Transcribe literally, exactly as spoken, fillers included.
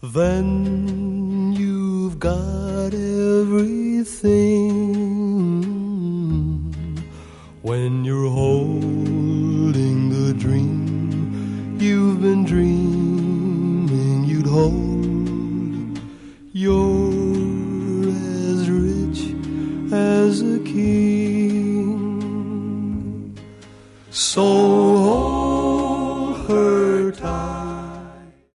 Then you've got everything. When you're holding the dream you've been dreaming you'd hold, you're as rich as a king. So